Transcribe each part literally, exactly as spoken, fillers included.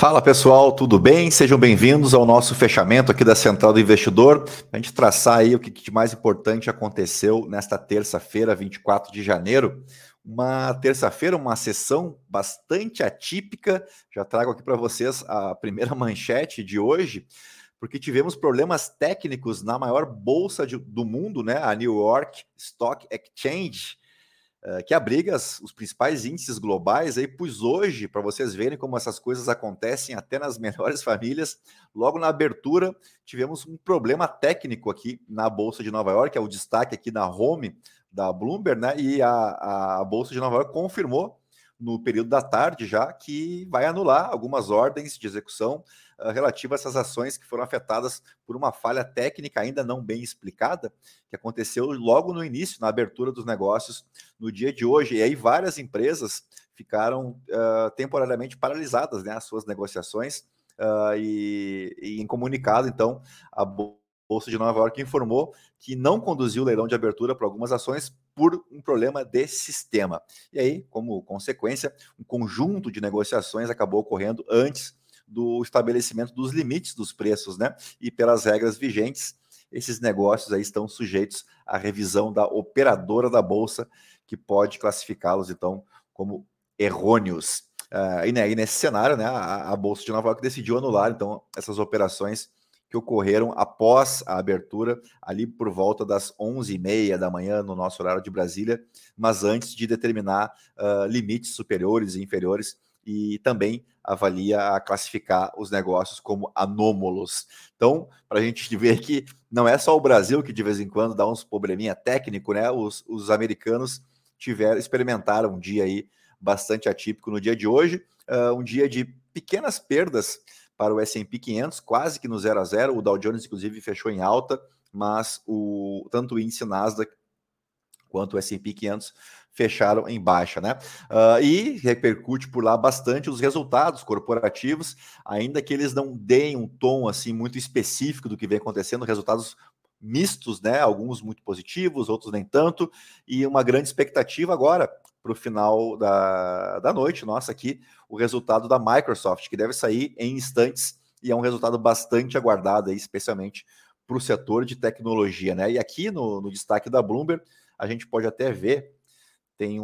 Fala pessoal, tudo bem? Sejam bem-vindos ao nosso fechamento aqui da Central do Investidor. A gente traçar aí o que de mais importante aconteceu nesta terça-feira, vinte e quatro de janeiro. Uma terça-feira, uma sessão bastante atípica. Já trago aqui para vocês a primeira manchete de hoje, porque tivemos problemas técnicos na maior bolsa de, do mundo, né? A New York Stock Exchange, que abriga os principais índices globais, aí pois hoje, para vocês verem como essas coisas acontecem até nas melhores famílias, logo na abertura tivemos um problema técnico aqui na Bolsa de Nova York, é o destaque aqui na home da Bloomberg, né? E a, a Bolsa de Nova York confirmou no período da tarde já que vai anular algumas ordens de execução uh, relativas a essas ações que foram afetadas por uma falha técnica ainda não bem explicada, que aconteceu logo no início, na abertura dos negócios no dia de hoje. E aí várias empresas ficaram uh, temporariamente paralisadas, né, as suas negociações, uh, e, e em comunicado, então, a Bolsa de Nova York informou que não conduziu o leilão de abertura para algumas ações por um problema de sistema. E aí, como consequência, um conjunto de negociações acabou ocorrendo antes do estabelecimento dos limites dos preços, né? E pelas regras vigentes, esses negócios aí estão sujeitos à revisão da operadora da Bolsa, que pode classificá-los, então, como errôneos. Uh, e, né, e nesse cenário, né, a, a Bolsa de Nova York decidiu anular, então, essas operações que ocorreram após a abertura, ali por volta das onze e meia da manhã, no nosso horário de Brasília, mas antes de determinar uh, limites superiores e inferiores, e também avalia a classificar os negócios como anômalos. Então, para a gente ver que não é só o Brasil que de vez em quando dá uns probleminha técnico, né? Os, os americanos tiveram, experimentaram um dia aí bastante atípico no dia de hoje, uh, um dia de pequenas perdas para o S and P quinhentos, quase que no zero a zero, o Dow Jones inclusive fechou em alta, mas o, tanto o índice Nasdaq quanto o S and P quinhentos fecharam em baixa, né? Uh, e repercute por lá bastante os resultados corporativos, ainda que eles não deem um tom assim muito específico do que vem acontecendo, resultados mistos, né? Alguns muito positivos, outros nem tanto, e uma grande expectativa agora para o final da, da noite, nossa, aqui, o resultado da Microsoft, que deve sair em instantes, e é um resultado bastante aguardado, aí, especialmente para o setor de tecnologia, né? E aqui no, no destaque da Bloomberg, a gente pode até ver, tem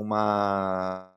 uma,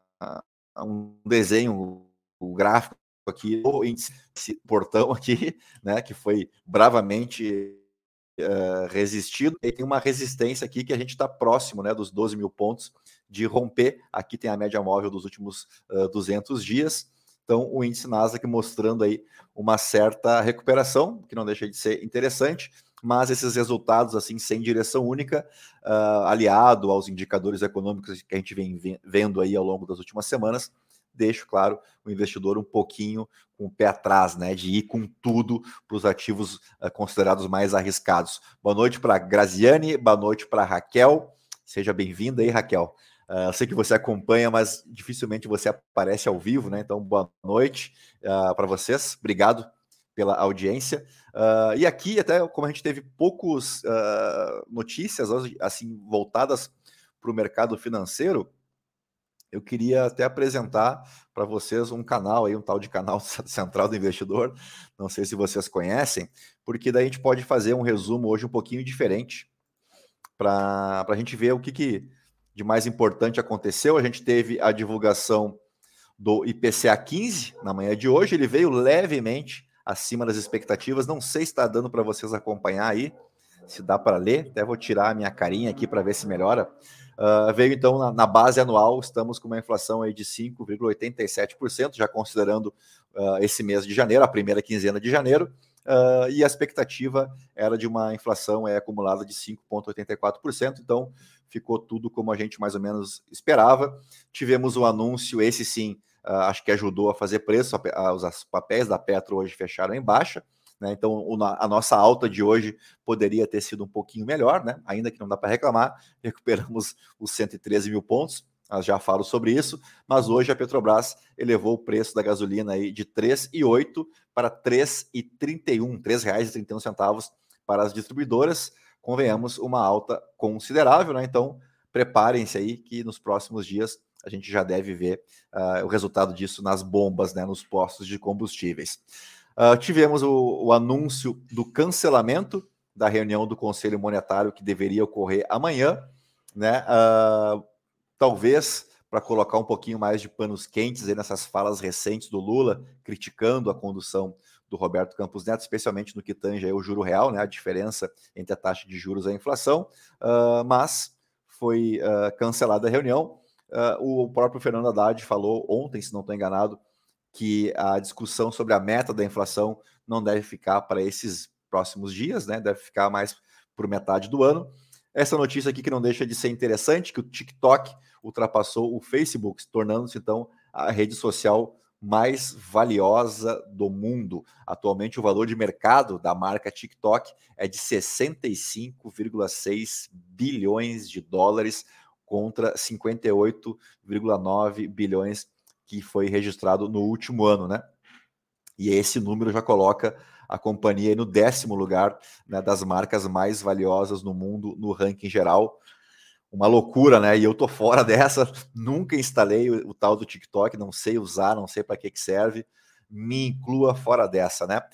um desenho, o gráfico aqui, o índice, esse portão aqui, né, que foi bravamente uh, resistido, e tem uma resistência aqui que a gente está próximo, né, dos doze mil pontos de romper. Aqui tem a média móvel dos últimos uh, duzentos dias, então o índice Nasdaq mostrando aí uma certa recuperação, que não deixa de ser interessante, mas esses resultados, assim, sem direção única, uh, aliado aos indicadores econômicos que a gente vem vendo aí ao longo das últimas semanas, deixa, claro, o investidor um pouquinho com o pé atrás, né, de ir com tudo para os ativos uh, considerados mais arriscados. Boa noite para Graziane, boa noite para Raquel, seja bem-vinda aí, Raquel. Uh, eu sei que você acompanha, mas dificilmente você aparece ao vivo, né, então boa noite uh, para vocês, obrigado pela audiência. Uh, e aqui, até como a gente teve poucos uh, notícias assim voltadas para o mercado financeiro, eu queria até apresentar para vocês um canal aí, um tal de canal Central do Investidor, não sei se vocês conhecem, porque daí a gente pode fazer um resumo hoje um pouquinho diferente para a gente ver o que, que de mais importante aconteceu. A gente teve a divulgação do I P C A quinze na manhã de hoje, ele veio levemente acima das expectativas, não sei se está dando para vocês acompanhar aí, se dá para ler, até vou tirar a minha carinha aqui para ver se melhora. Uh, veio então na, na base anual, estamos com uma inflação aí de cinco vírgula oitenta e sete por cento, já considerando uh, esse mês de janeiro, a primeira quinzena de janeiro, uh, e a expectativa era de uma inflação é, acumulada de cinco vírgula oitenta e quatro por cento, então ficou tudo como a gente mais ou menos esperava. Tivemos o anúncio, esse sim, Uh, acho que ajudou a fazer preço, a, a, os papéis da Petro hoje fecharam em baixa, né? Então o, a nossa alta de hoje poderia ter sido um pouquinho melhor, né? Ainda que não dá para reclamar, recuperamos os cento e treze mil pontos, já falo sobre isso, mas hoje a Petrobras elevou o preço da gasolina aí de três reais e oito centavos para três reais e trinta e um centavos, três reais e trinta e um centavos para as distribuidoras, convenhamos, uma alta considerável, né? Então preparem-se aí que nos próximos dias a gente já deve ver uh, o resultado disso nas bombas, né, nos postos de combustíveis. Uh, tivemos o, o anúncio do cancelamento da reunião do Conselho Monetário que deveria ocorrer amanhã, né? Uh, talvez para colocar um pouquinho mais de panos quentes aí nessas falas recentes do Lula, criticando a condução do Roberto Campos Neto, especialmente no que tange aí o juro real, né, a diferença entre a taxa de juros e a inflação, uh, mas foi uh, cancelada a reunião. Uh, o próprio Fernando Haddad falou ontem, se não estou enganado, que a discussão sobre a meta da inflação não deve ficar para esses próximos dias, né, deve ficar mais por metade do ano. Essa notícia aqui que não deixa de ser interessante, que o TikTok ultrapassou o Facebook, tornando-se então a rede social mais valiosa do mundo. Atualmente o valor de mercado da marca TikTok é de sessenta e cinco vírgula seis bilhões de dólares contra cinquenta e oito vírgula nove bilhões que foi registrado no último ano, né? E esse número já coloca a companhia no décimo lugar, né, das marcas mais valiosas no mundo no ranking geral. Uma loucura, né? E eu tô fora dessa, nunca instalei o, o tal do TikTok, não sei usar, não sei para que que serve, me inclua fora dessa, né?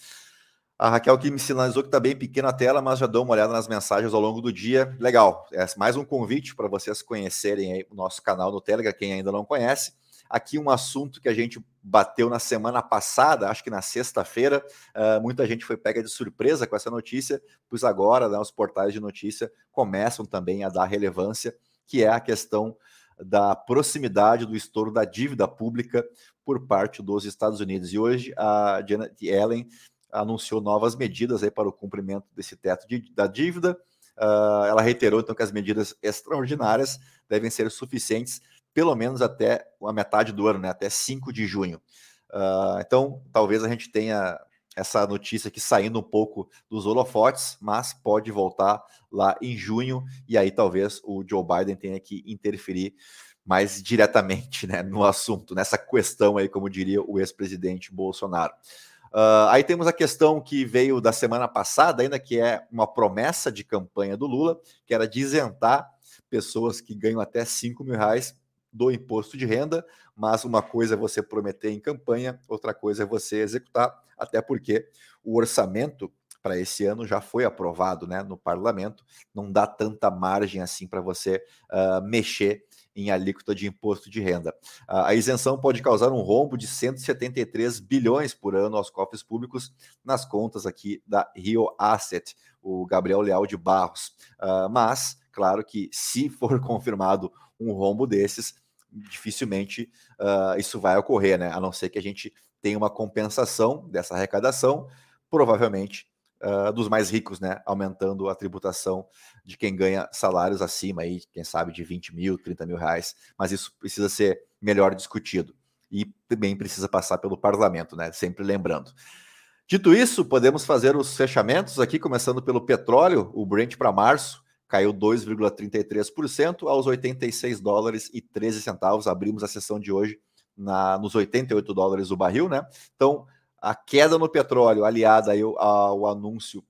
A Raquel que me sinalizou que está bem pequena a tela, mas já dou uma olhada nas mensagens ao longo do dia. Legal, é mais um convite para vocês conhecerem aí o nosso canal no Telegram, quem ainda não conhece. Aqui um assunto que a gente bateu na semana passada, acho que na sexta-feira, uh, muita gente foi pega de surpresa com essa notícia, pois agora, né, os portais de notícia começam também a dar relevância, que é a questão da proximidade do estouro da dívida pública por parte dos Estados Unidos. E hoje a Janet Yellen anunciou novas medidas aí para o cumprimento desse teto de, da dívida. Uh, ela reiterou então que as medidas extraordinárias devem ser suficientes pelo menos até a metade do ano, né? Até cinco de junho. Uh, então, talvez a gente tenha essa notícia aqui saindo um pouco dos holofotes, mas pode voltar lá em junho, e aí talvez o Joe Biden tenha que interferir mais diretamente, né, no assunto, nessa questão aí, como diria o ex-presidente Bolsonaro. Uh, aí temos a questão que veio da semana passada, ainda que é uma promessa de campanha do Lula, que era de isentar pessoas que ganham até cinco mil reais do imposto de renda, mas uma coisa é você prometer em campanha, outra coisa é você executar, até porque o orçamento para esse ano já foi aprovado, né, no parlamento, não dá tanta margem assim para você uh, mexer em alíquota de imposto de renda. Uh, a isenção pode causar um rombo de cento e setenta e três bilhões por ano aos cofres públicos, nas contas aqui da Rio Asset, o Gabriel Leal de Barros. Uh, mas, claro que se for confirmado um rombo desses, dificilmente uh, isso vai ocorrer, né? A não ser que a gente tenha uma compensação dessa arrecadação, provavelmente uh, dos mais ricos, né? Aumentando a tributação de quem ganha salários acima, aí, quem sabe, de vinte mil, trinta mil reais. Mas isso precisa ser melhor discutido. E também precisa passar pelo parlamento, né? Sempre lembrando. Dito isso, podemos fazer os fechamentos aqui, começando pelo petróleo, o Brent para março caiu dois vírgula trinta e três por cento aos oitenta e seis dólares e treze centavos. Abrimos a sessão de hoje na, nos oitenta e oito dólares o barril, né? Então, a queda no petróleo, aliada aí ao, ao anúncio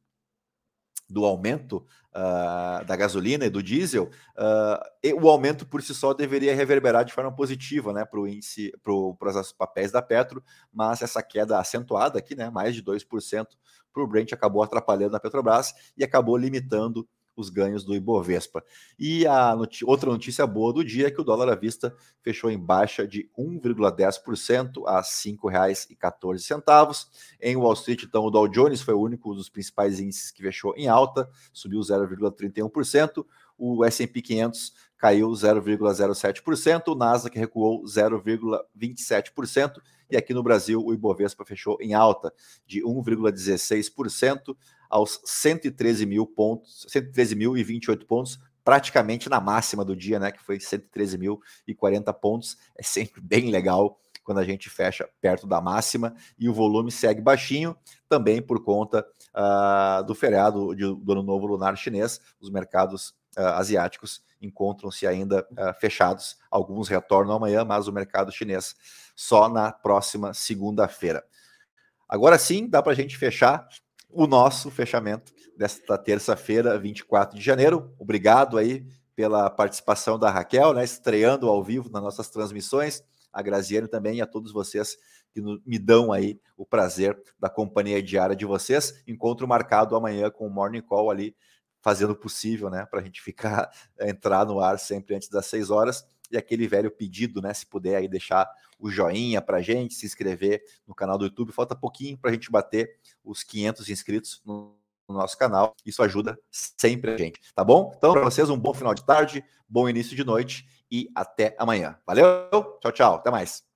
do aumento uh, da gasolina e do diesel, uh, e o aumento por si só deveria reverberar de forma positiva, né, para o índice, para os papéis da Petro, mas essa queda acentuada aqui, né, mais de dois por cento para o Brent, acabou atrapalhando a Petrobras e acabou limitando os ganhos do Ibovespa. E a noti- outra notícia boa do dia é que o dólar à vista fechou em baixa de um vírgula dez por cento a cinco reais e quatorze centavos. Em Wall Street, então, o Dow Jones foi o único dos principais índices que fechou em alta, subiu zero vírgula trinta e um por cento. O S e P quinhentos caiu zero vírgula zero sete por cento, o Nasdaq recuou zero vírgula vinte e sete por cento e aqui no Brasil o Ibovespa fechou em alta de um vírgula dezesseis por cento aos cento e treze mil pontos, cento e treze mil e vinte e oito pontos, praticamente na máxima do dia, né, que foi cento e treze mil e quarenta pontos. É sempre bem legal quando a gente fecha perto da máxima e o volume segue baixinho, também por conta uh, do feriado de, do Ano Novo Lunar Chinês. Os mercados uh, asiáticos encontram-se ainda uh, fechados, alguns retornam amanhã, mas o mercado chinês só na próxima segunda-feira. Agora sim, dá para a gente fechar o nosso fechamento desta terça-feira, vinte e quatro de janeiro. Obrigado aí pela participação da Raquel, né, estreando ao vivo nas nossas transmissões, a Graziane também e a todos vocês que me dão aí o prazer da companhia diária de vocês. Encontro marcado amanhã com o Morning Call ali, fazendo o possível, né, para a gente ficar, entrar no ar sempre antes das seis horas. E aquele velho pedido, né, se puder aí deixar o joinha para a gente, se inscrever no canal do YouTube. Falta pouquinho para a gente bater os quinhentos inscritos no, no nosso canal. Isso ajuda sempre a gente, tá bom? Então, para vocês, um bom final de tarde, bom início de noite e até amanhã. Valeu, tchau, tchau, até mais.